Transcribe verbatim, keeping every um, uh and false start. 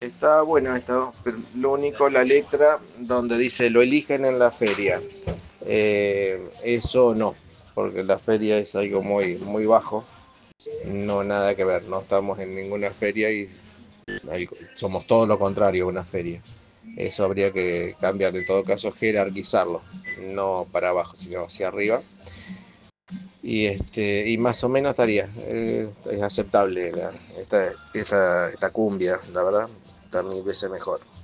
Está bueno esto, pero lo único la letra donde dice lo eligen en la feria. Eh, eso no, porque la feria es algo muy, muy bajo, no nada que ver, no estamos en ninguna feria y algo- somos todo lo contrario, una feria. Eso habría que cambiar, en todo caso jerarquizarlo, no para abajo, sino hacia arriba. Y este y más o menos estaría, eh, es aceptable la- esta, esta, esta cumbia, la verdad, está mil veces mejor.